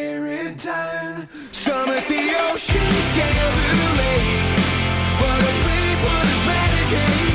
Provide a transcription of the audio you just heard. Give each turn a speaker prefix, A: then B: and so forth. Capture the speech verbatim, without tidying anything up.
A: tear it down. Some at the ocean scale to the lake. What if we put a barricade?